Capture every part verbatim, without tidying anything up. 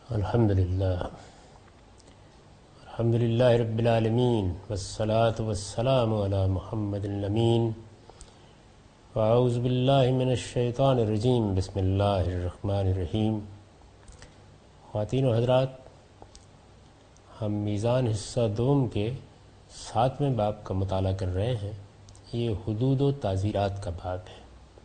الحمد للہ الحمد للہ رب العالمین والصلاة والسلام علی محمد الامین واعوذ باللہ من الشیطان الرجیم بسم اللہ الرحمن الرحیم۔ خواتین و حضرات، ہم میزان حصہ دوم کے ساتویں باب کا مطالعہ کر رہے ہیں۔ یہ حدود و تعزیرات کا باب ہے۔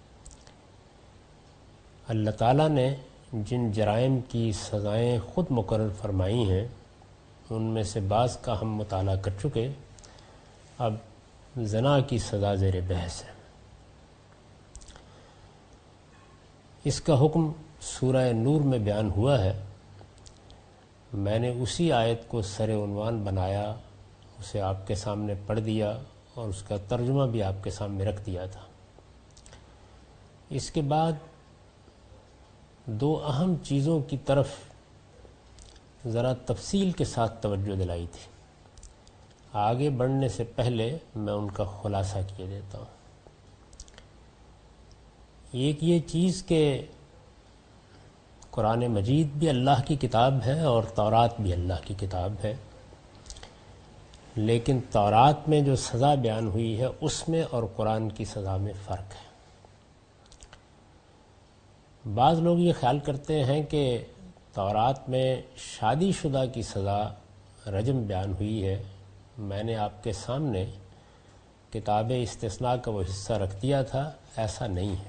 اللہ تعالیٰ نے جن جرائم کی سزائیں خود مقرر فرمائی ہیں ان میں سے بعض کا ہم مطالعہ کر چکے۔ اب زنا کی سزا زیر بحث ہے۔ اس کا حکم سورہ نور میں بیان ہوا ہے۔ میں نے اسی آیت کو سر عنوان بنایا، اسے آپ کے سامنے پڑھ دیا اور اس کا ترجمہ بھی آپ کے سامنے رکھ دیا تھا۔ اس کے بعد دو اہم چیزوں کی طرف ذرا تفصیل کے ساتھ توجہ دلائی تھی۔ آگے بڑھنے سے پہلے میں ان کا خلاصہ کیے دیتا ہوں۔ ایک یہ چیز کہ قرآن مجید بھی اللہ کی کتاب ہے اور تورات بھی اللہ کی کتاب ہے، لیکن تورات میں جو سزا بیان ہوئی ہے اس میں اور قرآن کی سزا میں فرق ہے۔ بعض لوگ یہ خیال کرتے ہیں کہ تورات میں شادی شدہ کی سزا رجم بیان ہوئی ہے۔ میں نے آپ کے سامنے کتاب استثناء کا وہ حصہ رکھ دیا تھا، ایسا نہیں ہے۔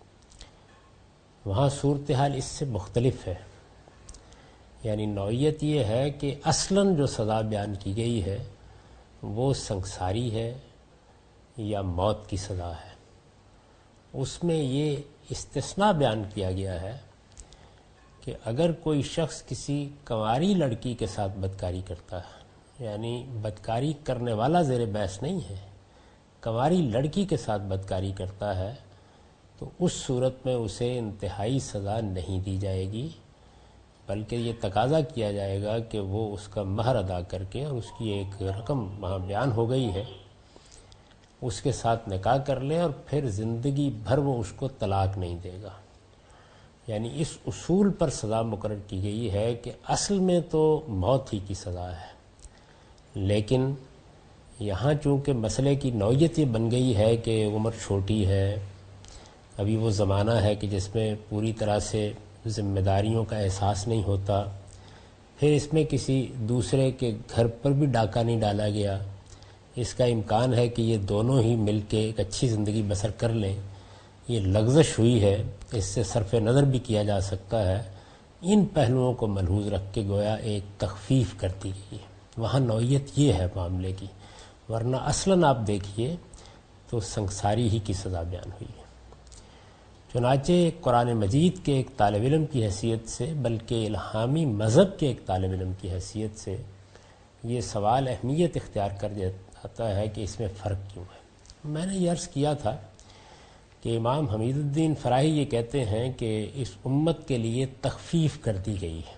وہاں صورتحال اس سے مختلف ہے۔ یعنی نوعیت یہ ہے کہ اصلاً جو سزا بیان کی گئی ہے وہ سنگساری ہے یا موت کی سزا ہے۔ اس میں یہ استثناء بیان کیا گیا ہے کہ اگر کوئی شخص کسی کنواری لڑکی کے ساتھ بدکاری کرتا ہے، یعنی بدکاری کرنے والا زیر بحث نہیں ہے، کنواری لڑکی کے ساتھ بدکاری کرتا ہے، تو اس صورت میں اسے انتہائی سزا نہیں دی جائے گی، بلکہ یہ تقاضا کیا جائے گا کہ وہ اس کا مہر ادا کر کے، اور اس کی ایک رقم وہاں بیان ہو گئی ہے، اس کے ساتھ نکاح کر لے اور پھر زندگی بھر وہ اس کو طلاق نہیں دے گا۔ یعنی اس اصول پر سزا مقرر کی گئی ہے کہ اصل میں تو موت ہی کی سزا ہے، لیکن یہاں چونکہ مسئلے کی نوعیت یہ بن گئی ہے کہ عمر چھوٹی ہے، ابھی وہ زمانہ ہے کہ جس میں پوری طرح سے ذمہ داریوں کا احساس نہیں ہوتا، پھر اس میں کسی دوسرے کے گھر پر بھی ڈاکہ نہیں ڈالا گیا، اس کا امکان ہے کہ یہ دونوں ہی مل کے ایک اچھی زندگی بسر کر لیں، یہ لغزش ہوئی ہے، اس سے صرف نظر بھی کیا جا سکتا ہے۔ ان پہلوؤں کو ملحوظ رکھ کے گویا ایک تخفیف کر دی گئی ہے۔ وہاں نوعیت یہ ہے معاملے کی، ورنہ اصلاً آپ دیکھیے تو سنگساری ہی کی سزا بیان ہوئی ہے۔ چنانچہ قرآن مجید کے ایک طالب علم کی حیثیت سے، بلکہ الہامی مذہب کے ایک طالب علم کی حیثیت سے یہ سوال اہمیت اختیار کر جاتا ہے کہ اس میں فرق کیوں ہے۔ میں نے یہ عرض کیا تھا کہ امام حمید الدین فراہی یہ کہتے ہیں کہ اس امت کے لیے تخفیف کر دی گئی ہے،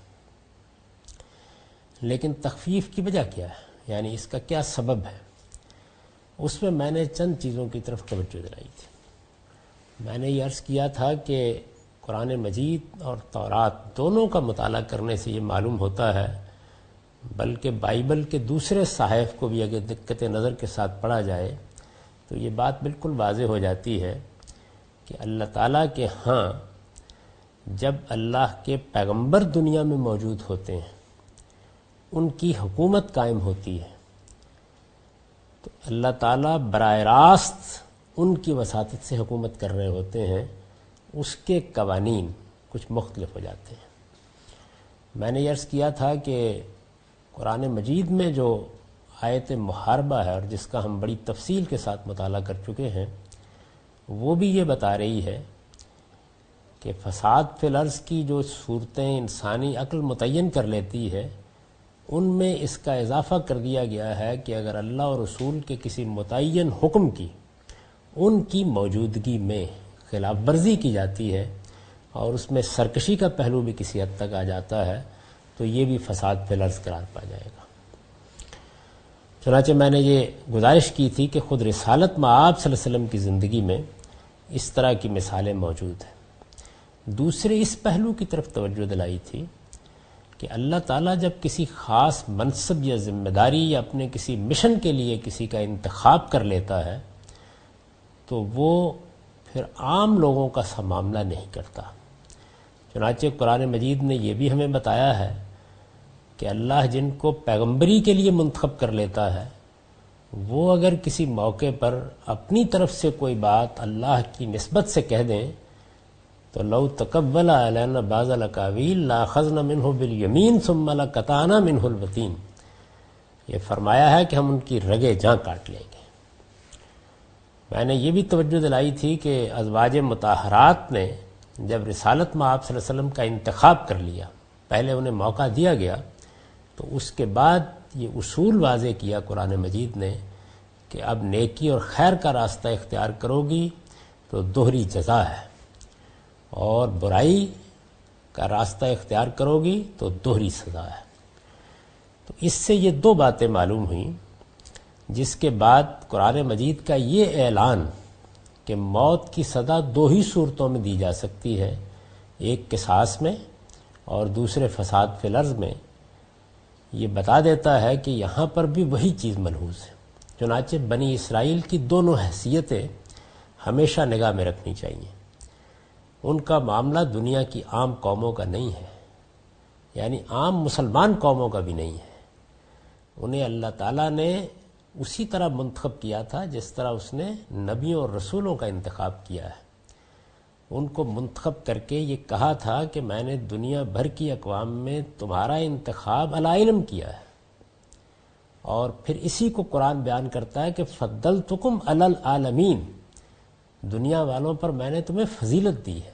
لیکن تخفیف کی وجہ کیا ہے، یعنی اس کا کیا سبب ہے؟ اس میں میں نے چند چیزوں کی طرف توجہ دلائی تھی۔ میں نے یہ عرض کیا تھا کہ قرآن مجید اور تورات دونوں کا مطالعہ کرنے سے یہ معلوم ہوتا ہے، بلکہ بائبل کے دوسرے صحائف کو بھی اگر دقت نظر کے ساتھ پڑھا جائے تو یہ بات بالکل واضح ہو جاتی ہے کہ اللہ تعالیٰ کے ہاں جب اللہ کے پیغمبر دنیا میں موجود ہوتے ہیں، ان کی حکومت قائم ہوتی ہے، تو اللہ تعالیٰ براہ راست ان کی وساطت سے حکومت کر رہے ہوتے ہیں، اس کے قوانین کچھ مختلف ہو جاتے ہیں۔ میں نے یہ عرض کیا تھا کہ قرآن مجید میں جو آیت محاربہ ہے اور جس کا ہم بڑی تفصیل کے ساتھ مطالعہ کر چکے ہیں، وہ بھی یہ بتا رہی ہے کہ فساد فی الارض کی جو صورتیں انسانی عقل متعین کر لیتی ہے، ان میں اس کا اضافہ کر دیا گیا ہے کہ اگر اللہ اور رسول کے کسی متعین حکم کی ان کی موجودگی میں خلاف ورزی کی جاتی ہے اور اس میں سرکشی کا پہلو بھی کسی حد تک آ جاتا ہے، تو یہ بھی فساد فی الارض قرار پا جائے گا۔ چنانچہ میں نے یہ گزارش کی تھی کہ خود رسالت مآب صلی اللہ علیہ وسلم کی زندگی میں اس طرح کی مثالیں موجود ہیں۔ دوسرے اس پہلو کی طرف توجہ دلائی تھی کہ اللہ تعالیٰ جب کسی خاص منصب یا ذمہ داری یا اپنے کسی مشن کے لیے کسی کا انتخاب کر لیتا ہے تو وہ پھر عام لوگوں کا سا معاملہ نہیں کرتا۔ چنانچہ قرآن مجید نے یہ بھی ہمیں بتایا ہے کہ اللہ جن کو پیغمبری کے لیے منتخب کر لیتا ہے وہ اگر کسی موقع پر اپنی طرف سے کوئی بات اللہ کی نسبت سے کہہ دیں تو لو تقبل علینا بعض الاقاویل لاخذنا منہ بالیمین ثم لقطعنا منہ الوتین، یہ فرمایا ہے کہ ہم ان کی رگیں جاں کاٹ لیں گے۔ میں نے یہ بھی توجہ دلائی تھی کہ ازواج مطہرات نے جب رسالت میں آپ صلی اللہ علیہ وسلم کا انتخاب کر لیا، پہلے انہیں موقع دیا گیا، تو اس کے بعد یہ اصول واضح کیا قرآن مجید نے کہ اب نیکی اور خیر کا راستہ اختیار کرو گی تو دوہری جزا ہے، اور برائی کا راستہ اختیار کرو گی تو دوہری سزا ہے۔ تو اس سے یہ دو باتیں معلوم ہوئیں، جس کے بعد قرآن مجید کا یہ اعلان کہ موت کی سزا دو ہی صورتوں میں دی جا سکتی ہے، ایک قصاص میں اور دوسرے فساد فی الارض میں، یہ بتا دیتا ہے کہ یہاں پر بھی وہی چیز ملحوظ ہے۔ چنانچہ بنی اسرائیل کی دونوں حیثیتیں ہمیشہ نگاہ میں رکھنی چاہیے۔ ان کا معاملہ دنیا کی عام قوموں کا نہیں ہے، یعنی عام مسلمان قوموں کا بھی نہیں ہے۔ انہیں اللہ تعالیٰ نے اسی طرح منتخب کیا تھا جس طرح اس نے نبیوں اور رسولوں کا انتخاب کیا ہے۔ ان کو منتخب کر کے یہ کہا تھا کہ میں نے دنیا بھر کی اقوام میں تمہارا انتخاب علی علم کیا ہے، اور پھر اسی کو قرآن بیان کرتا ہے کہ فضلتکم علی العالمین، دنیا والوں پر میں نے تمہیں فضیلت دی ہے،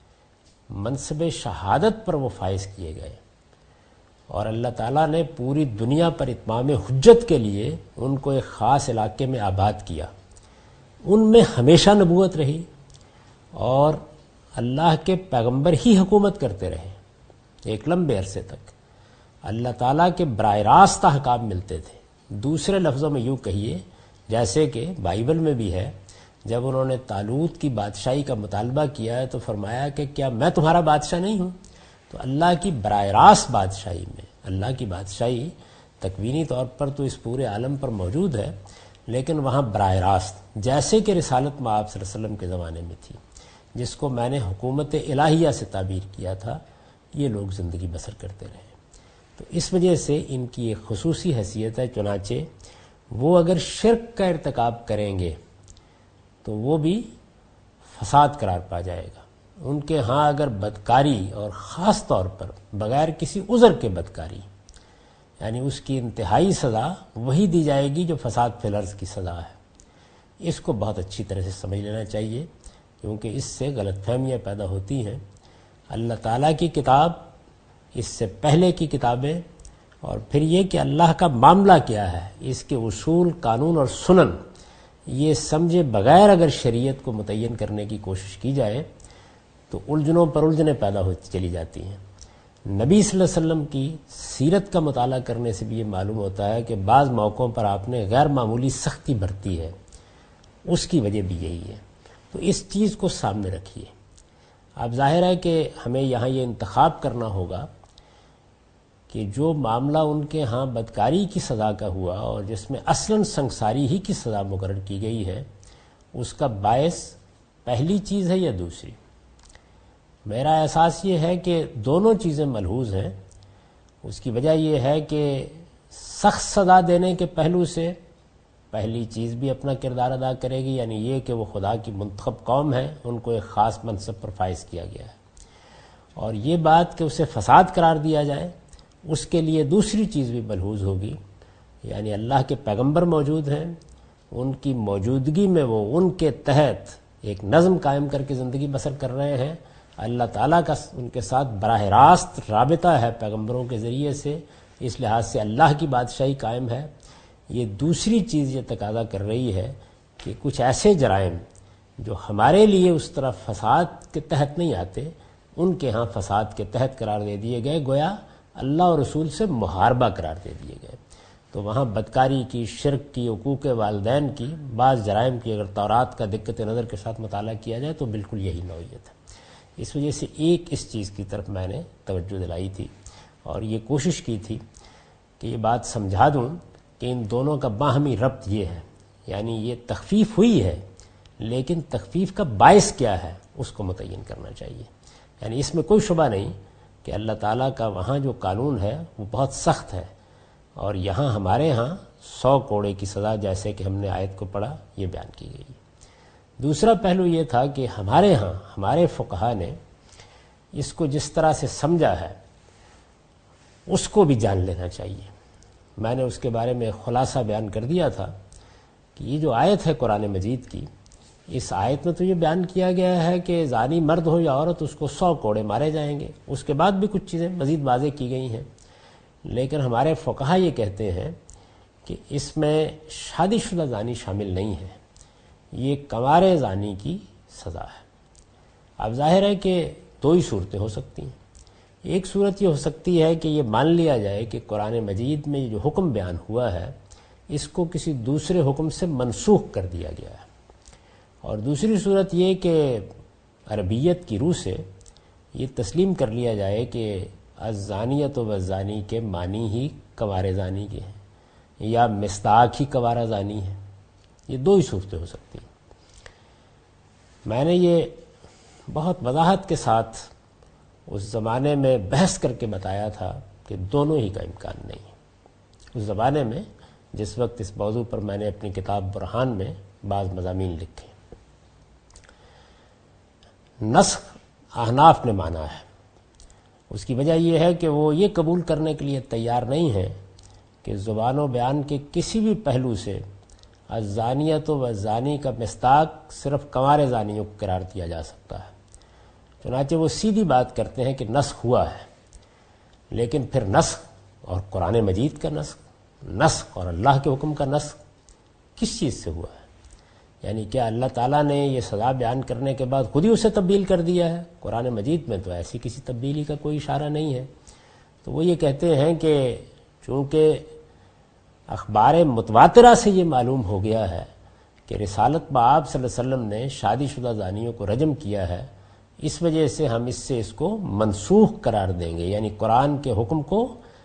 منصب شہادت پر وہ فائز کیے گئے، اور اللہ تعالیٰ نے پوری دنیا پر اتمام حجت کے لیے ان کو ایک خاص علاقے میں آباد کیا، ان میں ہمیشہ نبوت رہی، اور اللہ کے پیغمبر ہی حکومت کرتے رہے ایک لمبے عرصے تک۔ اللہ تعالیٰ کے براہ راست احکام ملتے تھے۔ دوسرے لفظوں میں یوں کہیے، جیسے کہ بائبل میں بھی ہے، جب انہوں نے طالوت کی بادشاہی کا مطالبہ کیا ہے تو فرمایا کہ کیا میں تمہارا بادشاہ نہیں ہوں؟ تو اللہ کی براہ راست بادشاہی میں، اللہ کی بادشاہی تکوینی طور پر تو اس پورے عالم پر موجود ہے، لیکن وہاں براہ راست، جیسے کہ رسالت میں آپ صلی اللہ علیہ وسلم کے زمانے میں تھی، جس کو میں نے حکومت الہیہ سے تعبیر کیا تھا، یہ لوگ زندگی بسر کرتے رہے۔ تو اس وجہ سے ان کی ایک خصوصی حیثیت ہے، چنانچہ وہ اگر شرک کا ارتکاب کریں گے تو وہ بھی فساد قرار پا جائے گا۔ ان کے ہاں اگر بدکاری، اور خاص طور پر بغیر کسی عذر کے بدکاری، یعنی اس کی انتہائی سزا وہی دی جائے گی جو فساد فی الارض کی سزا ہے۔ اس کو بہت اچھی طرح سے سمجھ لینا چاہیے، کیونکہ اس سے غلط فہمیاں پیدا ہوتی ہیں۔ اللہ تعالیٰ کی کتاب، اس سے پہلے کی کتابیں، اور پھر یہ کہ اللہ کا معاملہ کیا ہے، اس کے اصول، قانون اور سنن، یہ سمجھے بغیر اگر شریعت کو متعین کرنے کی کوشش کی جائے تو الجھنوں پر الجھنیں پیدا ہوتی چلی جاتی ہیں۔ نبی صلی اللہ علیہ وسلم کی سیرت کا مطالعہ کرنے سے بھی یہ معلوم ہوتا ہے کہ بعض موقعوں پر آپ نے غیر معمولی سختی برتی ہے، اس کی وجہ بھی یہی ہے۔ تو اس چیز کو سامنے رکھیے۔ اب ظاہر ہے کہ ہمیں یہاں یہ انتخاب کرنا ہوگا کہ جو معاملہ ان کے ہاں بدکاری کی سزا کا ہوا اور جس میں اصلاً سنگساری ہی کی سزا مقرر کی گئی ہے، اس کا باعث پہلی چیز ہے یا دوسری؟ میرا احساس یہ ہے کہ دونوں چیزیں ملحوظ ہیں۔ اس کی وجہ یہ ہے کہ سخت سزا دینے کے پہلو سے پہلی چیز بھی اپنا کردار ادا کرے گی، یعنی یہ کہ وہ خدا کی منتخب قوم ہے، ان کو ایک خاص منصب پر فائز کیا گیا ہے، اور یہ بات کہ اسے فساد قرار دیا جائے، اس کے لیے دوسری چیز بھی ملحوظ ہوگی، یعنی اللہ کے پیغمبر موجود ہیں، ان کی موجودگی میں وہ ان کے تحت ایک نظم قائم کر کے زندگی بسر کر رہے ہیں۔ اللہ تعالیٰ کا ان کے ساتھ براہ راست رابطہ ہے پیغمبروں کے ذریعے سے، اس لحاظ سے اللہ کی بادشاہی قائم ہے۔ یہ دوسری چیز یہ تقاضا کر رہی ہے کہ کچھ ایسے جرائم جو ہمارے لیے اس طرح فساد کے تحت نہیں آتے، ان کے ہاں فساد کے تحت قرار دے دیے گئے، گویا اللہ اور رسول سے محاربہ قرار دے دیے گئے۔ تو وہاں بدکاری کی، شرک کی، حقوق والدین کی، بعض جرائم کی اگر تورات کا دقت نظر کے ساتھ مطالعہ کیا جائے تو بالکل یہی نوعیت ہے۔ اس وجہ سے ایک اس چیز کی طرف میں نے توجہ دلائی تھی، اور یہ کوشش کی تھی کہ یہ بات سمجھا دوں کہ ان دونوں کا باہمی ربط یہ ہے، یعنی یہ تخفیف ہوئی ہے لیکن تخفیف کا باعث کیا ہے اس کو متعین کرنا چاہیے۔ یعنی اس میں کوئی شبہ نہیں کہ اللہ تعالیٰ کا وہاں جو قانون ہے وہ بہت سخت ہے، اور یہاں ہمارے ہاں سو کوڑے کی سزا جیسے کہ ہم نے آیت کو پڑھا یہ بیان کی گئی۔ دوسرا پہلو یہ تھا کہ ہمارے ہاں ہمارے فقہا نے اس کو جس طرح سے سمجھا ہے اس کو بھی جان لینا چاہیے۔ میں نے اس کے بارے میں خلاصہ بیان کر دیا تھا کہ یہ جو آیت ہے قرآن مجید کی، اس آیت میں تو یہ بیان کیا گیا ہے کہ زانی مرد ہو یا عورت اس کو سو کوڑے مارے جائیں گے، اس کے بعد بھی کچھ چیزیں مزید واضح کی گئی ہیں، لیکن ہمارے فقہا یہ کہتے ہیں کہ اس میں شادی شدہ زانی شامل نہیں ہے، یہ کنوار زانی کی سزا ہے۔ اب ظاہر ہے کہ دو ہی صورتیں ہو سکتی ہیں۔ ایک صورت یہ ہو سکتی ہے کہ یہ مان لیا جائے کہ قرآن مجید میں جو حکم بیان ہوا ہے اس کو کسی دوسرے حکم سے منسوخ کر دیا گیا ہے، اور دوسری صورت یہ کہ عربیت کی روح سے یہ تسلیم کر لیا جائے کہ الزانیۃ والزانی کے معنی ہی کنوار زانی کے ہیں یا مصداق ہی کنوارہ زانی ہے۔ یہ دو ہی صورتیں ہو سکتی ہیں۔ میں نے یہ بہت وضاحت کے ساتھ اس زمانے میں بحث کر کے بتایا تھا کہ دونوں ہی کا امکان نہیں ہے۔ اس زمانے میں جس وقت اس موضوع پر میں نے اپنی کتاب برہان میں بعض مضامین لکھے، نسخ احناف نے مانا ہے۔ اس کی وجہ یہ ہے کہ وہ یہ قبول کرنے کے لیے تیار نہیں ہے کہ زبان و بیان کے کسی بھی پہلو سے الزانیۃ والزانی کا مصداق صرف کنوار زانیوں کو قرار دیا جا سکتا ہے۔ چنانچہ وہ سیدھی بات کرتے ہیں کہ نسخ ہوا ہے، لیکن پھر نسخ اور قرآن مجید کا نسخ، نسخ اور اللہ کے حکم کا نسخ کس چیز سے ہوا ہے؟ یعنی کیا اللہ تعالیٰ نے یہ سزا بیان کرنے کے بعد خود ہی اسے تبدیل کر دیا ہے؟ قرآن مجید میں تو ایسی کسی تبدیلی کا کوئی اشارہ نہیں ہے۔ تو وہ یہ کہتے ہیں کہ چونکہ اخبار متواترہ سے یہ معلوم ہو گیا ہے کہ رسالت بآب صلی اللہ علیہ وسلم نے شادی شدہ زانیوں کو رجم کیا ہے، اس وجہ سے ہم اس سے اس کو منسوخ قرار دیں گے، یعنی قرآن کے حکم کو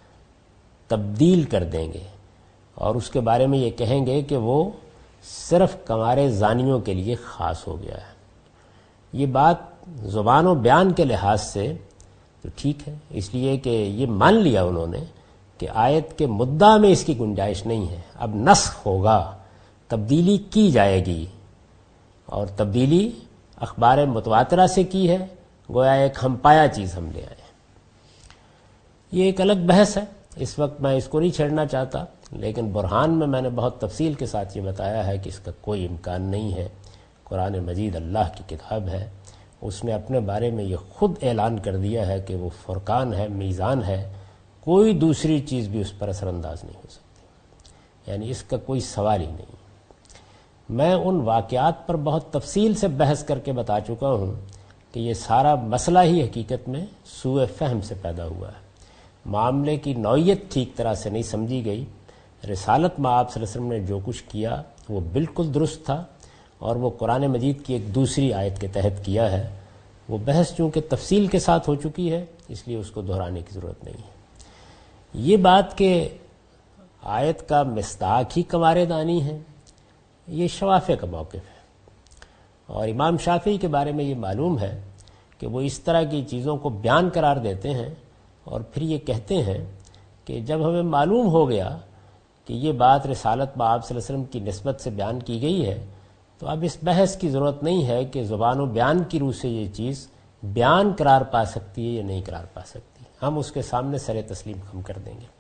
تبدیل کر دیں گے، اور اس کے بارے میں یہ کہیں گے کہ وہ صرف کنوار زانیوں کے لیے خاص ہو گیا ہے۔ یہ بات زبان و بیان کے لحاظ سے تو ٹھیک ہے، اس لیے کہ یہ مان لیا انہوں نے کہ آیت کے مدعا میں اس کی گنجائش نہیں ہے، اب نسخ ہوگا، تبدیلی کی جائے گی، اور تبدیلی اخبار متواترہ سے کی ہے، گویا ایک ہم پایا چیز ہم لے آئے ہیں۔ یہ ایک الگ بحث ہے، اس وقت میں اس کو نہیں چھیڑنا چاہتا، لیکن برہان میں میں نے بہت تفصیل کے ساتھ یہ بتایا ہے کہ اس کا کوئی امکان نہیں ہے۔ قرآن مجید اللہ کی کتاب ہے، اس نے اپنے بارے میں یہ خود اعلان کر دیا ہے کہ وہ فرقان ہے، میزان ہے، کوئی دوسری چیز بھی اس پر اثر انداز نہیں ہو سکتی، یعنی اس کا کوئی سوال ہی نہیں۔ میں ان واقعات پر بہت تفصیل سے بحث کر کے بتا چکا ہوں کہ یہ سارا مسئلہ ہی حقیقت میں سوء فہم سے پیدا ہوا ہے، معاملے کی نوعیت ٹھیک طرح سے نہیں سمجھی گئی۔ رسالت میں آپ صلی اللہ علیہ وسلم نے جو کچھ کیا وہ بالکل درست تھا، اور وہ قرآن مجید کی ایک دوسری آیت کے تحت کیا ہے۔ وہ بحث چونکہ تفصیل کے ساتھ ہو چکی ہے اس لیے اس کو دہرانے کی ضرورت نہیں ہے۔ یہ بات کہ آیت کا مصداق ہی کنوار دانی ہے، یہ شوافع کا موقف ہے، اور امام شافعی کے بارے میں یہ معلوم ہے کہ وہ اس طرح کی چیزوں کو بیان قرار دیتے ہیں، اور پھر یہ کہتے ہیں کہ جب ہمیں معلوم ہو گیا کہ یہ بات رسالت بآب صلی اللہ علیہ وسلم کی نسبت سے بیان کی گئی ہے تو اب اس بحث کی ضرورت نہیں ہے کہ زبان و بیان کی روح سے یہ چیز بیان قرار پا سکتی ہے یا نہیں قرار پا سکتی، ہم اس کے سامنے سر تسلیم خم کر دیں گے۔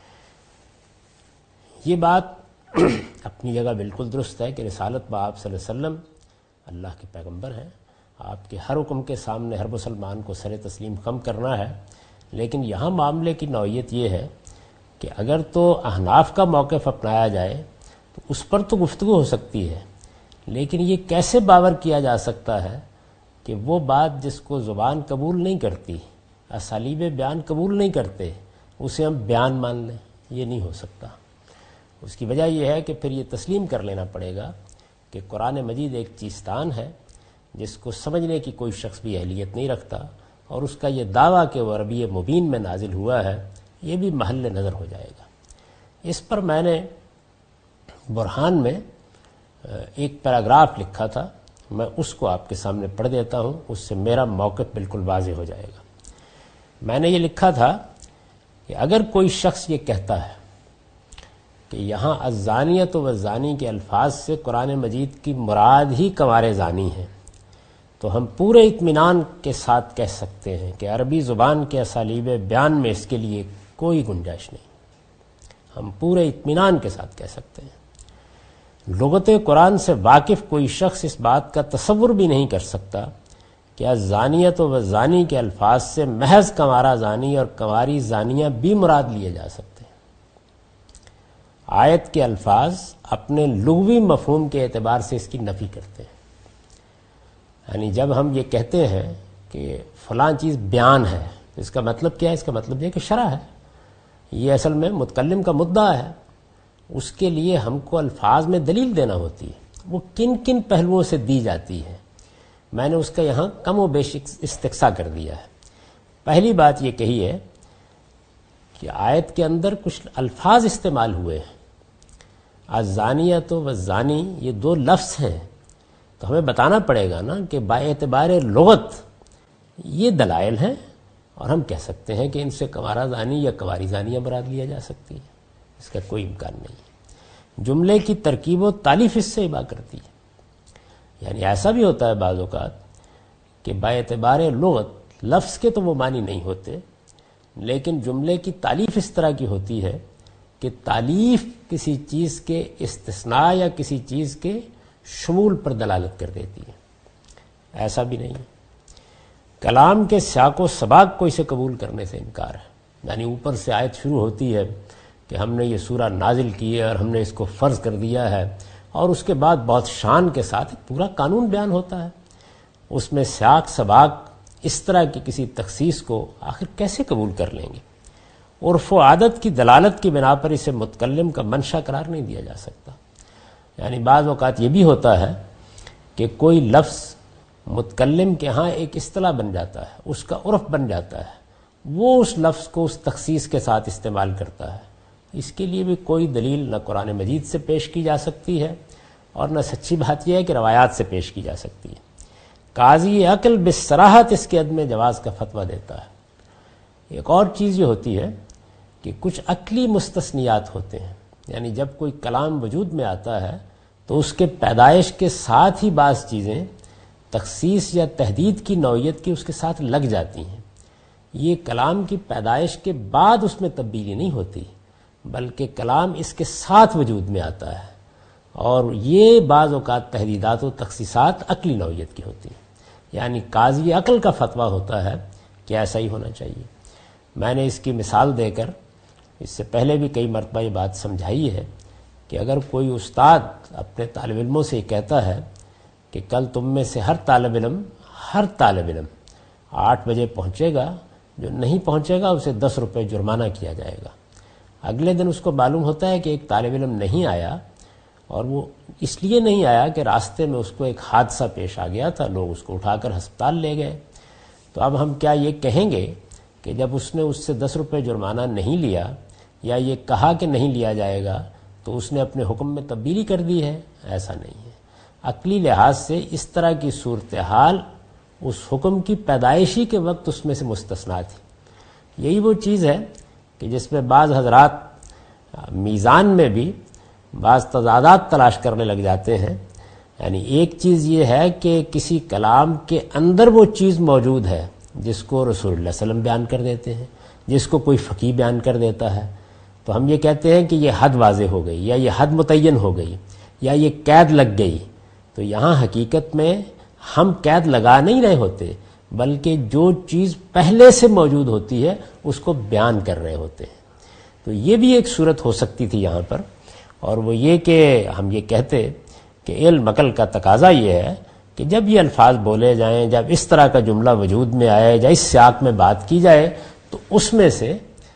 یہ بات اپنی جگہ بالکل درست ہے کہ رسالت بآب صلی اللہ علیہ وسلم اللہ کے پیغمبر ہیں، آپ کے ہر حکم کے سامنے ہر مسلمان کو سر تسلیم خم کرنا ہے، لیکن یہاں معاملے کی نوعیت یہ ہے کہ اگر تو احناف کا موقف اپنایا جائے تو اس پر تو گفتگو ہو سکتی ہے، لیکن یہ کیسے باور کیا جا سکتا ہے کہ وہ بات جس کو زبان قبول نہیں کرتی، اسالیب بیان قبول نہیں کرتے، اسے ہم بیان مان لیں؟ یہ نہیں ہو سکتا۔ اس کی وجہ یہ ہے کہ پھر یہ تسلیم کر لینا پڑے گا کہ قرآن مجید ایک چیستان ہے جس کو سمجھنے کی کوئی شخص بھی اہلیت نہیں رکھتا، اور اس کا یہ دعویٰ کہ وہ عربی مبین میں نازل ہوا ہے یہ بھی محل نظر ہو جائے گا۔ اس پر میں نے برہان میں ایک پیراگراف لکھا تھا، میں اس کو آپ کے سامنے پڑھ دیتا ہوں، اس سے میرا موقف بالکل واضح ہو جائے گا۔ میں نے یہ لکھا تھا کہ اگر کوئی شخص یہ کہتا ہے کہ یہاں الزانیۃ والزانی کے الفاظ سے قرآن مجید کی مراد ہی کنوار زانی ہے، تو ہم پورے اطمینان کے ساتھ کہہ سکتے ہیں کہ عربی زبان کے اسالیب بیان میں اس کے لیے کوئی گنجائش نہیں۔ ہم پورے اطمینان کے ساتھ کہہ سکتے ہیں۔ لغت قرآن سے واقف کوئی شخص اس بات کا تصور بھی نہیں کر سکتا کہ الزانیۃ والزانی کے الفاظ سے محض کنوارا زانی اور کنواری زانیہ بھی مراد لیے جا سکتے ہیں۔ آیت کے الفاظ اپنے لغوی مفہوم کے اعتبار سے اس کی نفی کرتے ہیں۔ یعنی جب ہم یہ کہتے ہیں کہ فلاں چیز بیان ہے، اس کا مطلب کیا ہے؟ اس کا مطلب یہ کہ شرع ہے، یہ اصل میں متکلم کا مدعا ہے، اس کے لیے ہم کو الفاظ میں دلیل دینا ہوتی ہے، وہ کن کن پہلوؤں سے دی جاتی ہے۔ میں نے اس کا یہاں کم و بیش استقصا کر دیا ہے۔ پہلی بات یہ کہی ہے کہ آیت کے اندر کچھ الفاظ استعمال ہوئے ہیں، الزانیۃ والزانی یہ دو لفظ ہیں، تو ہمیں بتانا پڑے گا نا کہ با اعتبار لغت یہ دلائل ہیں، اور ہم کہہ سکتے ہیں کہ ان سے کنوارا زانی یا کنواری زانیہ مراد لیا جا سکتی ہے، اس کا کوئی امکان نہیں ہے۔ جملے کی ترکیب و تالیف اس سے ابا کرتی ہے، یعنی ایسا بھی ہوتا ہے بعض اوقات کہ با اعتبار لغت لفظ کے تو وہ معنی نہیں ہوتے، لیکن جملے کی تالیف اس طرح کی ہوتی ہے کہ تالیف کسی چیز کے استثناء یا کسی چیز کے شمول پر دلالت کر دیتی ہے، ایسا بھی نہیں ہے۔ کلام کے سیاق و سباق کو اسے قبول کرنے سے انکار ہے، یعنی اوپر سے آیت شروع ہوتی ہے کہ ہم نے یہ سورہ نازل کی ہے اور ہم نے اس کو فرض کر دیا ہے، اور اس کے بعد بہت شان کے ساتھ ایک پورا قانون بیان ہوتا ہے، اس میں سیاق سباق اس طرح کی کسی تخصیص کو آخر کیسے قبول کر لیں گے؟ عرف و عادت کی دلالت کی بنا پر اسے متکلم کا منشا قرار نہیں دیا جا سکتا۔ یعنی بعض اوقات یہ بھی ہوتا ہے کہ کوئی لفظ متکلم کے ہاں ایک اصطلاح بن جاتا ہے، اس کا عرف بن جاتا ہے، وہ اس لفظ کو اس تخصیص کے ساتھ استعمال کرتا ہے۔ اس کے لیے بھی کوئی دلیل نہ قرآن مجید سے پیش کی جا سکتی ہے اور نہ سچی بات یہ ہے کہ روایات سے پیش کی جا سکتی ہے۔ قاضی عقل بصراحت اس کے عدم جواز کا فتویٰ دیتا ہے۔ ایک اور چیز یہ ہوتی ہے کہ کچھ عقلی مستثنیات ہوتے ہیں، یعنی جب کوئی کلام وجود میں آتا ہے تو اس کے پیدائش کے ساتھ ہی بعض چیزیں تخصیص یا تحدید کی نوعیت کی اس کے ساتھ لگ جاتی ہیں۔ یہ کلام کی پیدائش کے بعد اس میں تبدیلی نہیں ہوتی، بلکہ کلام اس کے ساتھ وجود میں آتا ہے، اور یہ بعض اوقات تحدیدات و تخصیصات عقلی نوعیت کی ہوتی ہیں، یعنی قاضی عقل کا فتویٰ ہوتا ہے کہ ایسا ہی ہونا چاہیے۔ میں نے اس کی مثال دے کر اس سے پہلے بھی کئی مرتبہ یہ بات سمجھائی ہے کہ اگر کوئی استاد اپنے طالب علموں سے یہ کہتا ہے کہ کل تم میں سے ہر طالب علم ہر طالب علم آٹھ بجے پہنچے گا، جو نہیں پہنچے گا اسے دس روپے جرمانہ کیا جائے گا، اگلے دن اس کو معلوم ہوتا ہے کہ ایک طالب علم نہیں آیا، اور وہ اس لیے نہیں آیا کہ راستے میں اس کو ایک حادثہ پیش آ گیا تھا، لوگ اس کو اٹھا کر ہسپتال لے گئے، تو اب ہم کیا یہ کہیں گے کہ جب اس نے اس سے دس روپے جرمانہ نہیں لیا یا یہ کہا کہ نہیں لیا جائے گا تو اس نے اپنے حکم میں تبدیلی کر دی ہے؟ ایسا نہیں ہے۔ عقلی لحاظ سے اس طرح کی صورتحال اس حکم کی پیدائشی کے وقت اس میں سے مستثنا تھی۔ یہی وہ چیز ہے کہ جس میں بعض حضرات میزان میں بھی بعض تضادات تلاش کرنے لگ جاتے ہیں، یعنی ایک چیز یہ ہے کہ کسی کلام کے اندر وہ چیز موجود ہے جس کو رسول اللہ صلی اللہ علیہ وسلم بیان کر دیتے ہیں، جس کو کوئی فقیہ بیان کر دیتا ہے، تو ہم یہ کہتے ہیں کہ یہ حد واضح ہو گئی یا یہ حد متعین ہو گئی یا یہ قید لگ گئی۔ تو یہاں حقیقت میں ہم قید لگا نہیں رہے ہوتے، بلکہ جو چیز پہلے سے موجود ہوتی ہے اس کو بیان کر رہے ہوتے ہیں۔ تو یہ بھی ایک صورت ہو سکتی تھی یہاں پر، اور وہ یہ کہ ہم یہ کہتے کہ علم عقل کا تقاضا یہ ہے کہ جب یہ الفاظ بولے جائیں، جب اس طرح کا جملہ وجود میں آئے یا اس سیاق میں بات کی جائے تو اس میں سے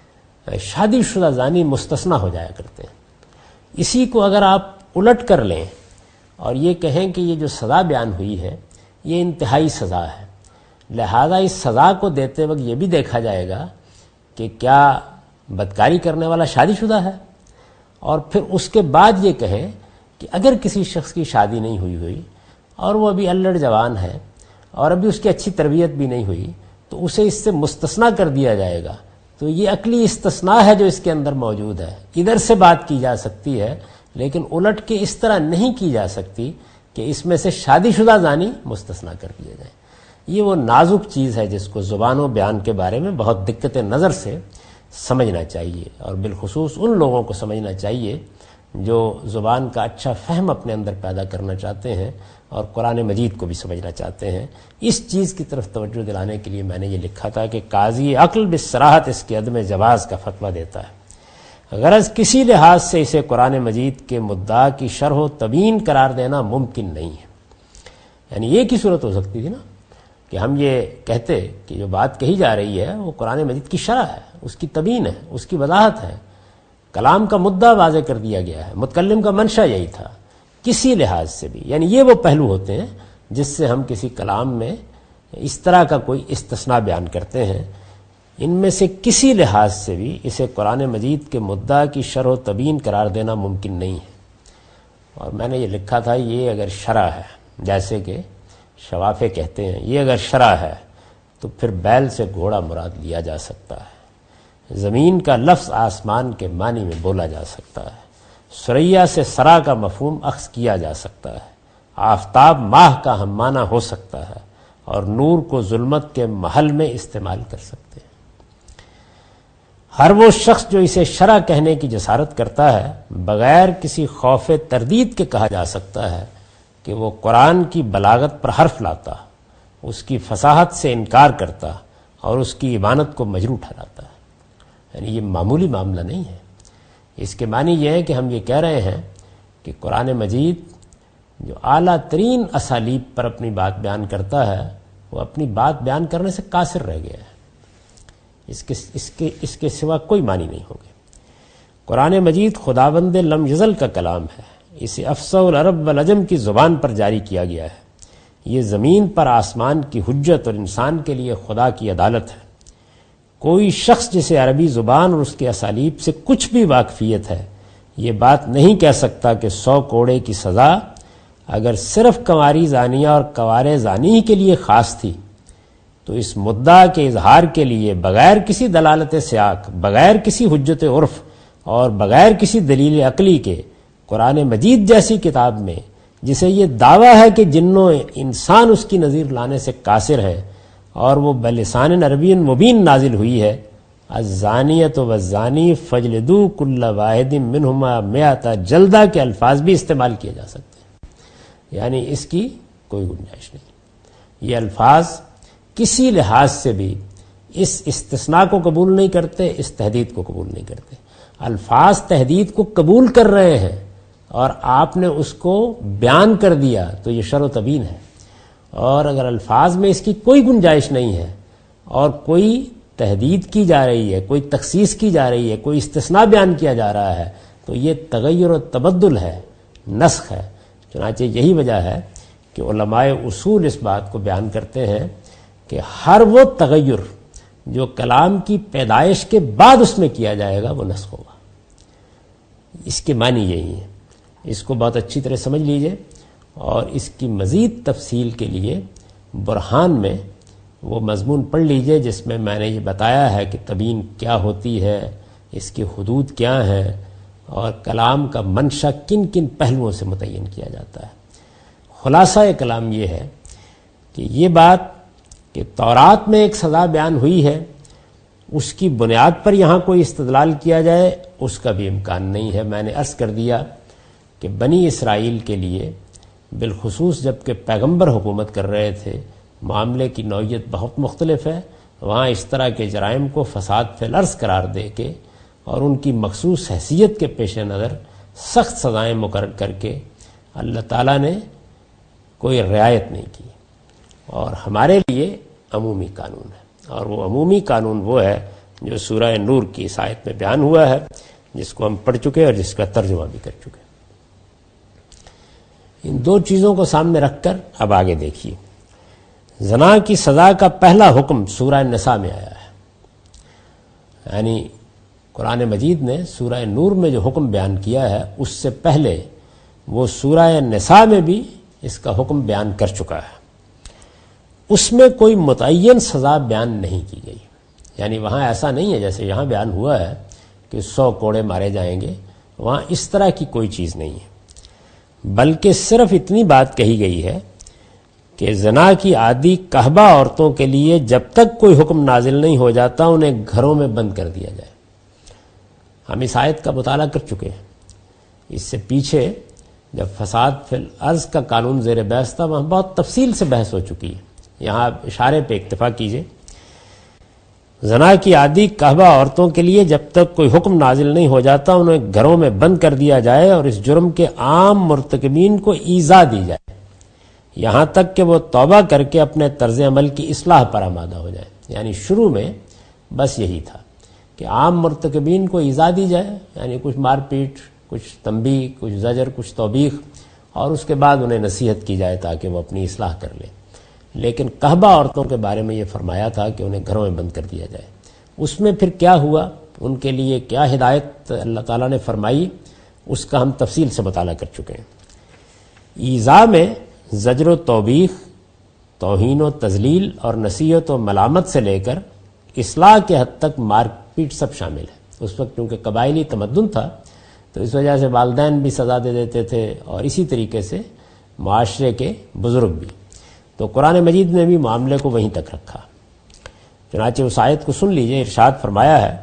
شادی شدہ زانی مستثنا ہو جایا کرتے ہیں۔ اسی کو اگر آپ الٹ کر لیں اور یہ کہیں کہ یہ جو سزا بیان ہوئی ہے یہ انتہائی سزا ہے، لہذا اس سزا کو دیتے وقت یہ بھی دیکھا جائے گا کہ کیا بدکاری کرنے والا شادی شدہ ہے، اور پھر اس کے بعد یہ کہیں کہ اگر کسی شخص کی شادی نہیں ہوئی ہوئی اور وہ ابھی الڑ جوان ہے اور ابھی اس کی اچھی تربیت بھی نہیں ہوئی تو اسے اس سے مستثنا کر دیا جائے گا. تو یہ عقلی استثناء ہے جو اس کے اندر موجود ہے. ادھر سے بات کی جا سکتی ہے لیکن الٹ کے اس طرح نہیں کی جا سکتی کہ اس میں سے شادی شدہ زانی مستثنا کر دیا جائے. یہ وہ نازک چیز ہے جس کو زبان و بیان کے بارے میں بہت دقت نظر سے سمجھنا چاہیے، اور بالخصوص ان لوگوں کو سمجھنا چاہیے جو زبان کا اچھا فہم اپنے اندر پیدا کرنا چاہتے ہیں اور قرآن مجید کو بھی سمجھنا چاہتے ہیں. اس چیز کی طرف توجہ دلانے کے لیے میں نے یہ لکھا تھا کہ قاضی عقل بالصراحت اس کے عدم جواز کا فتویٰ دیتا ہے. غرض کسی لحاظ سے اسے قرآن مجید کے مدعا کی شرح و تبیین قرار دینا ممکن نہیں ہے. یعنی ایک ہی صورت ہو سکتی تھی نا کہ ہم یہ کہتے کہ جو بات کہی جا رہی ہے وہ قرآن مجید کی شرح ہے، اس کی تبیین ہے، اس کی وضاحت ہے، کلام کا مدعا واضح کر دیا گیا ہے، متکلم کا منشا یہی تھا کسی لحاظ سے بھی. یعنی یہ وہ پہلو ہوتے ہیں جس سے ہم کسی کلام میں اس طرح کا کوئی استثناء بیان کرتے ہیں. ان میں سے کسی لحاظ سے بھی اسے قرآن مجید کے مدعا کی شرح و تبیین قرار دینا ممکن نہیں ہے. اور میں نے یہ لکھا تھا یہ اگر شرع ہے، جیسے کہ شوافے کہتے ہیں، یہ اگر شرع ہے تو پھر بیل سے گھوڑا مراد لیا جا سکتا ہے، زمین کا لفظ آسمان کے معنی میں بولا جا سکتا ہے، سریا سے سرا کا مفہوم اخذ کیا جا سکتا ہے، آفتاب ماہ کا ہم معنی ہو سکتا ہے، اور نور کو ظلمت کے محل میں استعمال کر سکتے ہیں. ہر وہ شخص جو اسے شرع کہنے کی جسارت کرتا ہے بغیر کسی خوف تردید کے کہا جا سکتا ہے کہ وہ قرآن کی بلاغت پر حرف لاتا، اس کی فصاحت سے انکار کرتا اور اس کی عبادت کو مجروح ٹھہراتا ہے. یعنی یہ معمولی معاملہ نہیں ہے. اس کے معنی یہ ہے کہ ہم یہ کہہ رہے ہیں کہ قرآن مجید جو اعلیٰ ترین اسالیب پر اپنی بات بیان کرتا ہے وہ اپنی بات بیان کرنے سے قاصر رہ گیا ہے. اس کے اس کے اس کے سوا کوئی معنی نہیں ہوگی. قرآن مجید خداوند لم یزل کا کلام ہے. اسے افصح العرب والعجم کی زبان پر جاری کیا گیا ہے. یہ زمین پر آسمان کی حجت اور انسان کے لیے خدا کی عدالت ہے. کوئی شخص جسے عربی زبان اور اس کے اسالیب سے کچھ بھی واقفیت ہے یہ بات نہیں کہہ سکتا کہ سو کوڑے کی سزا اگر صرف کنواری زانیہ اور کوارے زانی کے لیے خاص تھی تو اس مدعا کے اظہار کے لیے بغیر کسی دلالت سیاق، بغیر کسی حجت عرف اور بغیر کسی دلیل عقلی کے قرآن مجید جیسی کتاب میں جسے یہ دعویٰ ہے کہ جنوں انسان اس کی نظیر لانے سے قاصر ہیں اور وہ بلسان عربی مبین نازل ہوئی ہے، الزانیۃ والزانی فجلدوا کل واحد منہما مئۃ جلدہ کے الفاظ بھی استعمال کیے جا سکتے ہیں. یعنی اس کی کوئی گنجائش نہیں. یہ الفاظ کسی لحاظ سے بھی اس استثناء کو قبول نہیں کرتے، اس تحدید کو قبول نہیں کرتے. الفاظ تحدید کو قبول کر رہے ہیں اور آپ نے اس کو بیان کر دیا تو یہ شرع و تبیین ہے. اور اگر الفاظ میں اس کی کوئی گنجائش نہیں ہے اور کوئی تحدید کی جا رہی ہے، کوئی تخصیص کی جا رہی ہے، کوئی استثناء بیان کیا جا رہا ہے تو یہ تغیر و تبدل ہے، نسخ ہے. چنانچہ یہی وجہ ہے کہ علماء اصول اس بات کو بیان کرتے ہیں کہ ہر وہ تغیر جو کلام کی پیدائش کے بعد اس میں کیا جائے گا وہ نسخ ہوگا. اس کے معنی یہی ہے. اس کو بہت اچھی طرح سمجھ لیجئے، اور اس کی مزید تفصیل کے لیے برہان میں وہ مضمون پڑھ لیجئے جس میں میں نے یہ بتایا ہے کہ تبیین کیا ہوتی ہے، اس کی حدود کیا ہیں، اور کلام کا منشا کن کن پہلوؤں سے متعین کیا جاتا ہے. خلاصہ کلام یہ ہے کہ یہ بات کہ تورات میں ایک سزا بیان ہوئی ہے اس کی بنیاد پر یہاں کوئی استدلال کیا جائے اس کا بھی امکان نہیں ہے. میں نے عرض کر دیا کہ بنی اسرائیل کے لیے بالخصوص جب کہ پیغمبر حکومت کر رہے تھے معاملے کی نوعیت بہت مختلف ہے. وہاں اس طرح کے جرائم کو فساد فی الارض قرار دے کے اور ان کی مخصوص حیثیت کے پیش نظر سخت سزائیں مقرر کر کے اللہ تعالیٰ نے کوئی رعایت نہیں کی. اور ہمارے لیے عمومی قانون ہے، اور وہ عمومی قانون وہ ہے جو سورہ نور کی اس آیت میں بیان ہوا ہے جس کو ہم پڑھ چکے اور جس کا ترجمہ بھی کر چکے. ان دو چیزوں کو سامنے رکھ کر اب آگے دیکھیے. زنا کی سزا کا پہلا حکم سورہ نساء میں آیا ہے، یعنی قرآن مجید نے سورہ نور میں جو حکم بیان کیا ہے اس سے پہلے وہ سورہ نساء میں بھی اس کا حکم بیان کر چکا ہے۔ اس میں کوئی متعین سزا بیان نہیں کی گئی، یعنی وہاں ایسا نہیں ہے جیسے یہاں بیان ہوا ہے کہ سو کوڑے مارے جائیں گے، وہاں اس طرح کی کوئی چیز نہیں ہے، بلکہ صرف اتنی بات کہی گئی ہے کہ زنا کی عادی قحبہ عورتوں کے لیے جب تک کوئی حکم نازل نہیں ہو جاتا انہیں گھروں میں بند کر دیا جائے۔ ہم اس آیت کا مطالعہ کر چکے ہیں، اس سے پیچھے جب فساد فی الارض کا قانون زیر بحث تھا وہاں بہت تفصیل سے بحث ہو چکی ہے، یہاں اشارے پہ اکتفا کیجئے۔ زنا کی عادی قحبہ عورتوں کے لیے جب تک کوئی حکم نازل نہیں ہو جاتا انہیں گھروں میں بند کر دیا جائے اور اس جرم کے عام مرتکبین کو ایذا دی جائے یہاں تک کہ وہ توبہ کر کے اپنے طرز عمل کی اصلاح پر آمادہ ہو جائے۔ یعنی شروع میں بس یہی تھا کہ عام مرتکبین کو ایذا دی جائے، یعنی کچھ مار پیٹ، کچھ تنبیہ، کچھ زجر، کچھ توبیخ، اور اس کے بعد انہیں نصیحت کی جائے تاکہ وہ اپنی اصلاح کر لیں۔ لیکن قحبہ عورتوں کے بارے میں یہ فرمایا تھا کہ انہیں گھروں میں بند کر دیا جائے۔ اس میں پھر کیا ہوا، ان کے لیے کیا ہدایت اللہ تعالیٰ نے فرمائی، اس کا ہم تفصیل سے مطالعہ کر چکے ہیں۔ ایذا میں زجر و توبیخ، توہین و تذلیل اور نصیحت و ملامت سے لے کر اصلاح کے حد تک مار پیٹ سب شامل ہے۔ اس وقت کیونکہ قبائلی تمدن تھا تو اس وجہ سے والدین بھی سزا دے دیتے تھے اور اسی طریقے سے معاشرے کے بزرگ بھی، تو قرآن مجید نے بھی معاملے کو وہیں تک رکھا۔ چنانچہ اس آیت کو سن لیجئے، ارشاد فرمایا ہے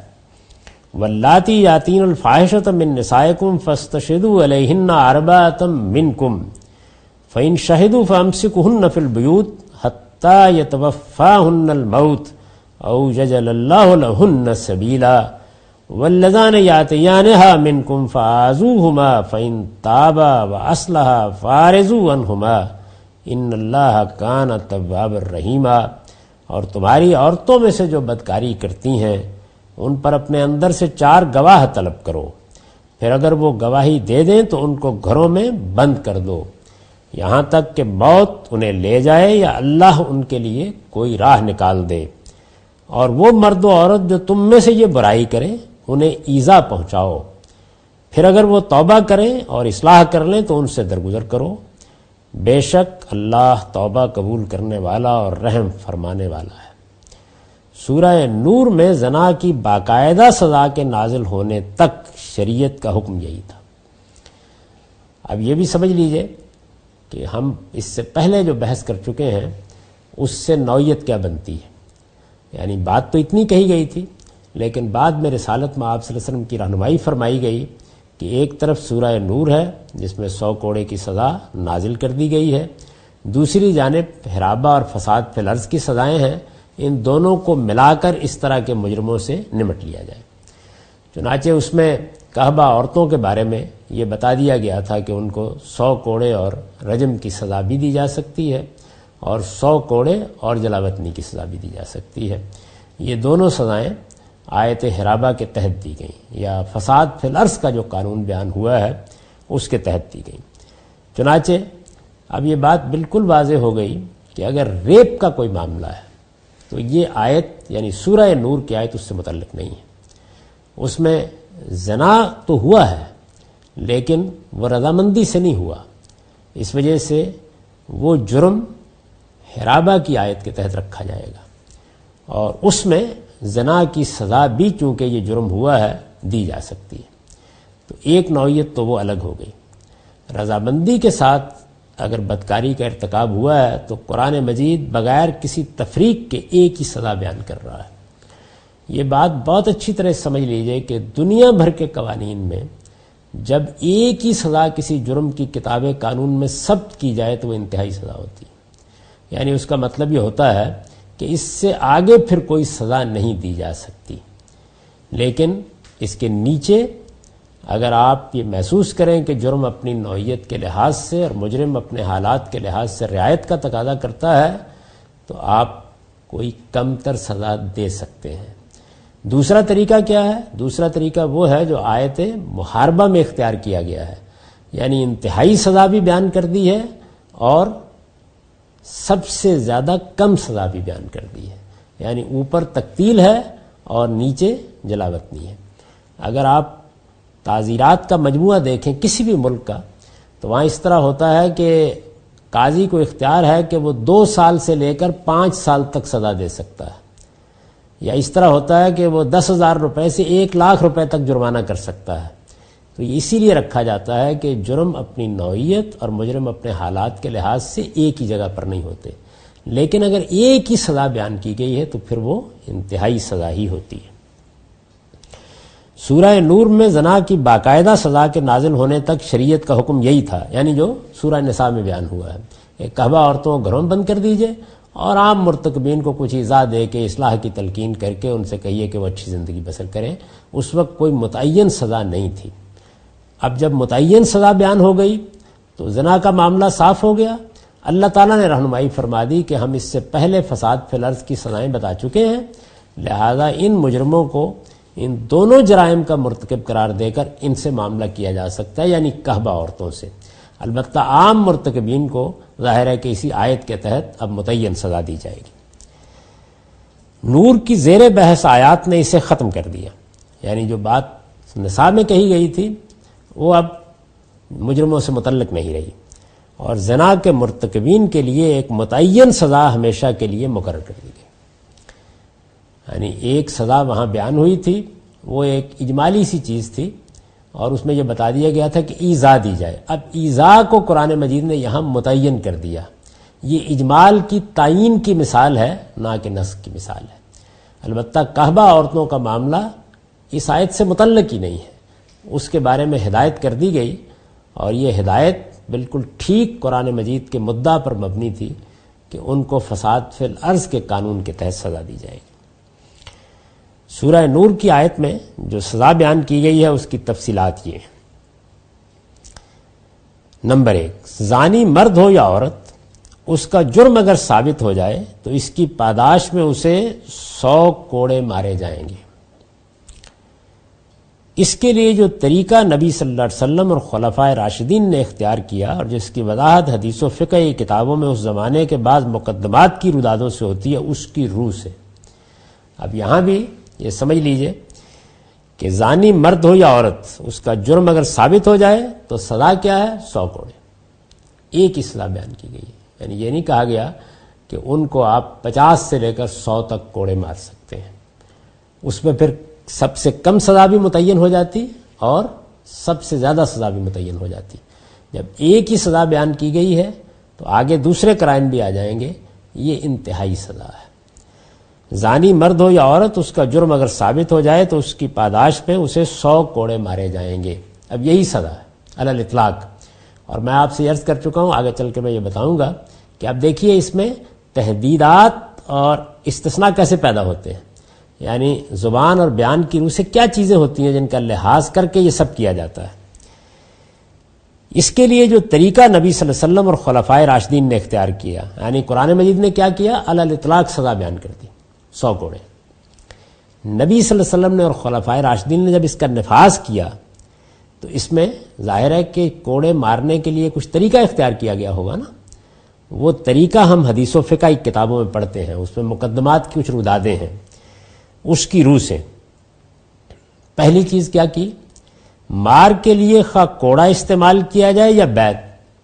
واللاتی یاتین الفاحشۃ من نسائکم فاستشہدوا علیہن اربعۃ منکم فإن شہدوا فامسکوہن فی البیوت حتی یتوفاہن الموت او یجعل اللہ لہن سبیلا واللذان یاتیانہا منکم فآذوہما فإن تابا واصلحا فاعرضوا عنہما ان اللہ کان توابا رحیما۔ اور تمہاری عورتوں میں سے جو بدکاری کرتی ہیں ان پر اپنے اندر سے چار گواہ طلب کرو، پھر اگر وہ گواہی دے دیں تو ان کو گھروں میں بند کر دو یہاں تک کہ موت انہیں لے جائے یا اللہ ان کے لیے کوئی راہ نکال دے، اور وہ مرد و عورت جو تم میں سے یہ برائی کریں انہیں ایذا پہنچاؤ، پھر اگر وہ توبہ کریں اور اصلاح کر لیں تو ان سے درگزر کرو، بے شک اللہ توبہ قبول کرنے والا اور رحم فرمانے والا ہے۔ سورہ نور میں زنا کی باقاعدہ سزا کے نازل ہونے تک شریعت کا حکم یہی تھا۔ اب یہ بھی سمجھ لیجئے کہ ہم اس سے پہلے جو بحث کر چکے ہیں اس سے نوعیت کیا بنتی ہے، یعنی بات تو اتنی کہی گئی تھی لیکن بعد میں رسالت میں آپ صلی اللہ علیہ وسلم کی رہنمائی فرمائی گئی کہ ایک طرف سورہ نور ہے جس میں سو کوڑے کی سزا نازل کر دی گئی ہے، دوسری جانب حرابہ اور فساد فی الارض کی سزائیں ہیں، ان دونوں کو ملا کر اس طرح کے مجرموں سے نمٹ لیا جائے۔ چنانچہ اس میں قحبہ عورتوں کے بارے میں یہ بتا دیا گیا تھا کہ ان کو سو کوڑے اور رجم کی سزا بھی دی جا سکتی ہے اور سو کوڑے اور جلاوطنی کی سزا بھی دی جا سکتی ہے۔ یہ دونوں سزائیں آیت حرابہ کے تحت دی گئیں یا فساد فی الارض کا جو قانون بیان ہوا ہے اس کے تحت دی گئیں۔ چنانچہ اب یہ بات بالکل واضح ہو گئی کہ اگر ریپ کا کوئی معاملہ ہے تو یہ آیت یعنی سورہ نور کی آیت اس سے متعلق نہیں ہے۔ اس میں زنا تو ہوا ہے لیکن وہ رضامندی سے نہیں ہوا، اس وجہ سے وہ جرم حرابہ کی آیت کے تحت رکھا جائے گا، اور اس میں زنا کی سزا بھی چونکہ یہ جرم ہوا ہے دی جا سکتی ہے۔ تو ایک نوعیت تو وہ الگ ہو گئی۔ رضامندی کے ساتھ اگر بدکاری کا ارتکاب ہوا ہے تو قرآن مجید بغیر کسی تفریق کے ایک ہی سزا بیان کر رہا ہے۔ یہ بات بہت اچھی طرح سمجھ لیجئے کہ دنیا بھر کے قوانین میں جب ایک ہی سزا کسی جرم کی کتاب قانون میں ثبت کی جائے تو وہ انتہائی سزا ہوتی ہے، یعنی اس کا مطلب یہ ہوتا ہے کہ اس سے آگے پھر کوئی سزا نہیں دی جا سکتی۔ لیکن اس کے نیچے اگر آپ یہ محسوس کریں کہ جرم اپنی نوعیت کے لحاظ سے اور مجرم اپنے حالات کے لحاظ سے رعایت کا تقاضا کرتا ہے تو آپ کوئی کم تر سزا دے سکتے ہیں۔ دوسرا طریقہ کیا ہے؟ دوسرا طریقہ وہ ہے جو آیت محاربہ میں اختیار کیا گیا ہے، یعنی انتہائی سزا بھی بیان کر دی ہے اور سب سے زیادہ کم سزا بھی بیان کر دی ہے، یعنی اوپر تقتیل ہے اور نیچے جلاوطنی ہے۔ اگر آپ تعزیرات کا مجموعہ دیکھیں کسی بھی ملک کا، تو وہاں اس طرح ہوتا ہے کہ قاضی کو اختیار ہے کہ وہ دو سال سے لے کر پانچ سال تک سزا دے سکتا ہے، یا اس طرح ہوتا ہے کہ وہ دس ہزار روپے سے ایک لاکھ روپے تک جرمانہ کر سکتا ہے۔ تو یہ اسی لیے رکھا جاتا ہے کہ جرم اپنی نوعیت اور مجرم اپنے حالات کے لحاظ سے ایک ہی جگہ پر نہیں ہوتے، لیکن اگر ایک ہی سزا بیان کی گئی ہے تو پھر وہ انتہائی سزا ہی ہوتی ہے۔ سورہ نور میں زنا کی باقاعدہ سزا کے نازل ہونے تک شریعت کا حکم یہی تھا، یعنی جو سورہ نساء میں بیان ہوا ہے کہ کہبہ عورتوں کو گھروں میں بند کر دیجئے اور عام مرتکبین کو کچھ ایذا دے کے اصلاح کی تلقین کر کے ان سے کہیے کہ وہ اچھی زندگی بسر کریں۔ اس وقت کوئی متعین سزا نہیں تھی۔ اب جب متعین سزا بیان ہو گئی تو زنا کا معاملہ صاف ہو گیا۔ اللہ تعالیٰ نے رہنمائی فرما دی کہ ہم اس سے پہلے فساد فی الارض کی سزائیں بتا چکے ہیں، لہذا ان مجرموں کو ان دونوں جرائم کا مرتکب قرار دے کر ان سے معاملہ کیا جا سکتا ہے، یعنی کہبہ عورتوں سے۔ البتہ عام مرتکبین کو ظاہر ہے کہ اسی آیت کے تحت اب متعین سزا دی جائے گی۔ نور کی زیر بحث آیات نے اسے ختم کر دیا، یعنی جو بات نساء میں کہی گئی تھی وہ اب مجرموں سے متعلق نہیں رہی، اور زنا کے مرتکبین کے لیے ایک متعین سزا ہمیشہ کے لیے مقرر کر دی گئی۔ یعنی ایک سزا وہاں بیان ہوئی تھی، وہ ایک اجمالی سی چیز تھی، اور اس میں یہ بتا دیا گیا تھا کہ ایذا دی جائے۔ اب ایذا کو قرآن مجید نے یہاں متعین کر دیا۔ یہ اجمال کی تعیین کی مثال ہے، نہ کہ نسخ کی مثال ہے۔ البتہ کہبہ عورتوں کا معاملہ اس آیت سے متعلق ہی نہیں ہے، اس کے بارے میں ہدایت کر دی گئی، اور یہ ہدایت بالکل ٹھیک قرآن مجید کے مدعا پر مبنی تھی کہ ان کو فساد فی الارض کے قانون کے تحت سزا دی جائے گی۔ سورہ نور کی آیت میں جو سزا بیان کی گئی ہے اس کی تفصیلات یہ ہیں۔ نمبر ایک، زانی مرد ہو یا عورت، اس کا جرم اگر ثابت ہو جائے تو اس کی پاداش میں اسے سو کوڑے مارے جائیں گے۔ اس کے لیے جو طریقہ نبی صلی اللہ علیہ وسلم اور خلفائے راشدین نے اختیار کیا اور جس کی وضاحت حدیث و فقہی کتابوں میں اس زمانے کے بعض مقدمات کی رودادوں سے ہوتی ہے، اس کی روح سے۔ اب یہاں بھی یہ سمجھ لیجئے کہ زانی مرد ہو یا عورت، اس کا جرم اگر ثابت ہو جائے تو سزا کیا ہے؟ سو کوڑے۔ ایک ہی سزا بیان کی گئی ہے، یعنی یہ نہیں کہا گیا کہ ان کو آپ پچاس سے لے کر سو تک کوڑے مار سکتے ہیں۔ اس میں پھر سب سے کم سزا بھی متعین ہو جاتی اور سب سے زیادہ سزا بھی متعین ہو جاتی۔ جب ایک ہی سزا بیان کی گئی ہے تو آگے دوسرے کرائم بھی آ جائیں گے، یہ انتہائی سزا ہے۔ زانی مرد ہو یا عورت، اس کا جرم اگر ثابت ہو جائے تو اس کی پاداش پہ اسے سو کوڑے مارے جائیں گے۔ اب یہی سزا ہے علی الاطلاق، اور میں آپ سے عرض کر چکا ہوں، آگے چل کے میں یہ بتاؤں گا کہ اب دیکھیے اس میں تحدیدات اور استثناء کیسے پیدا ہوتے ہیں، یعنی زبان اور بیان کی روح سے کیا چیزیں ہوتی ہیں جن کا لحاظ کر کے یہ سب کیا جاتا ہے۔ اس کے لیے جو طریقہ نبی صلی اللہ علیہ وسلم اور خلفائے راشدین نے اختیار کیا، یعنی قرآن مجید نے کیا کیا؟ علی الاطلاق سزا بیان کر دی، سو کوڑے۔ نبی صلی اللہ علیہ وسلم نے اور خلفائے راشدین نے جب اس کا نفاذ کیا تو اس میں ظاہر ہے کہ کوڑے مارنے کے لیے کچھ طریقہ اختیار کیا گیا ہوگا نا۔ وہ طریقہ ہم حدیث و فقہ کی کتابوں میں پڑھتے ہیں، اس میں مقدمات کی کچھ رودادیں ہیں۔ اس کی روح سے پہلی چیز کیا کی؟ مار کے لیے خواہ کوڑا استعمال کیا جائے یا بیت،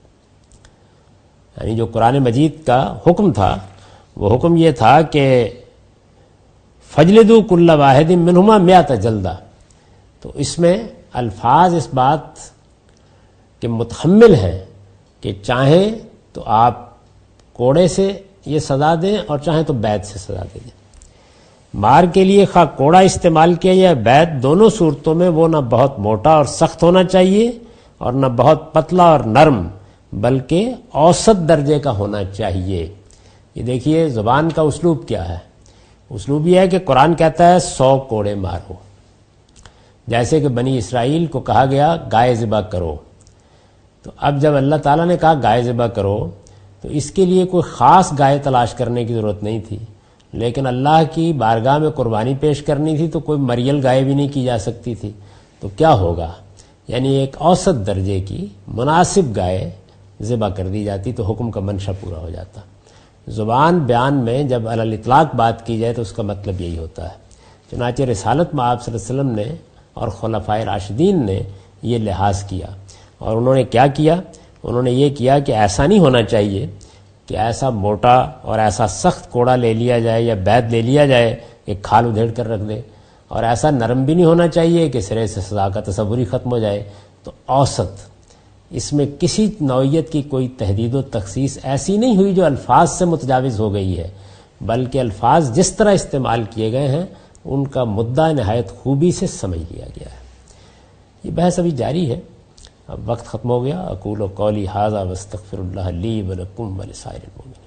یعنی جو قرآن مجید کا حکم تھا وہ حکم یہ تھا کہ فجلدوا کل واحد منہما مئۃ جلدہ، تو اس میں الفاظ اس بات کے متحمل ہیں کہ چاہیں تو آپ کوڑے سے یہ سزا دیں اور چاہیں تو بیت سے سزا دے دیں۔ مار کے لیے خواہ کوڑا استعمال کیا یا بیت، دونوں صورتوں میں وہ نہ بہت موٹا اور سخت ہونا چاہیے اور نہ بہت پتلا اور نرم، بلکہ اوسط درجے کا ہونا چاہیے۔ یہ دیکھیے زبان کا اسلوب کیا ہے، اسلوب یہ ہے کہ قرآن کہتا ہے سو کوڑے مارو، جیسے کہ بنی اسرائیل کو کہا گیا گائے ذبح کرو۔ تو اب جب اللہ تعالیٰ نے کہا گائے ذبح کرو تو اس کے لیے کوئی خاص گائے تلاش کرنے کی ضرورت نہیں تھی، لیکن اللہ کی بارگاہ میں قربانی پیش کرنی تھی تو کوئی مریل گائے بھی نہیں کی جا سکتی تھی، تو کیا ہوگا؟ یعنی ایک اوسط درجے کی مناسب گائے ذبح کر دی جاتی تو حکم کا منشا پورا ہو جاتا۔ زبان بیان میں جب علی الاطلاق بات کی جائے تو اس کا مطلب یہی ہوتا ہے. چنانچہ رسالت میں آپ صلی اللہ علیہ وسلم نے اور خلفائے راشدین نے یہ لحاظ کیا، اور انہوں نے کیا کیا؟ انہوں نے یہ کیا کہ ایسا نہیں ہونا چاہیے کہ ایسا موٹا اور ایسا سخت کوڑا لے لیا جائے یا بیت لے لیا جائے کہ کھال ادھیڑ کر رکھ دے، اور ایسا نرم بھی نہیں ہونا چاہیے کہ سرے سے سزا کا تصور ہی ختم ہو جائے. تو اوسط، اس میں کسی نوعیت کی کوئی تحدید و تخصیص ایسی نہیں ہوئی جو الفاظ سے متجاوز ہو گئی ہے، بلکہ الفاظ جس طرح استعمال کیے گئے ہیں ان کا مدعا نہایت خوبی سے سمجھ لیا گیا ہے. یہ بحث ابھی جاری ہے، اب وقت ختم ہو گیا. اقول قولی ھذا واستغفر اللہ لی ولکم ولسائر المؤمنین.